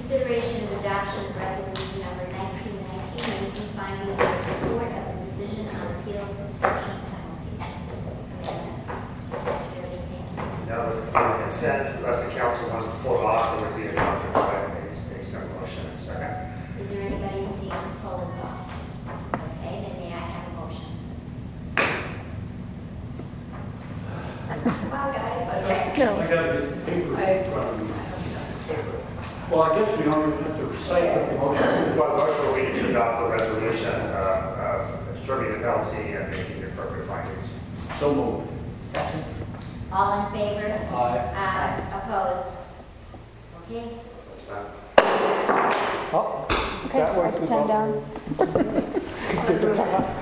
Consideration of adoption of resolution number 1919, making finding of support of the decision on appeal of construction penalty. No, with consent, unless the council wants to pull it off, it would be adopted by a single motion and second. Is there anybody who needs to pull this off? Okay, then may I have a motion? Wow, guys. I got the paper in front of me. Well, I guess we don't even have to recite what the motion. Well, the motion will be to adopt the resolution of distributing the penalty and making the appropriate findings. So moved. Second. All in favor? Aye. Opposed? Okay. That's done. Oh, Okay, that was let's the turn vote. down.